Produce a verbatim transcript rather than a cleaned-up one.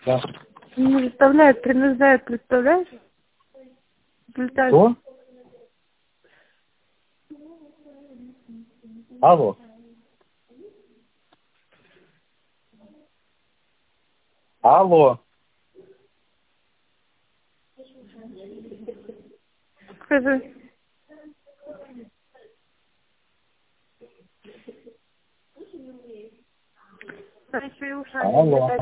Да. Не заставляют, принуждают, представляешь? Представляешь? Что? Алло. Алло. Скажи. А еще и ушами Алло.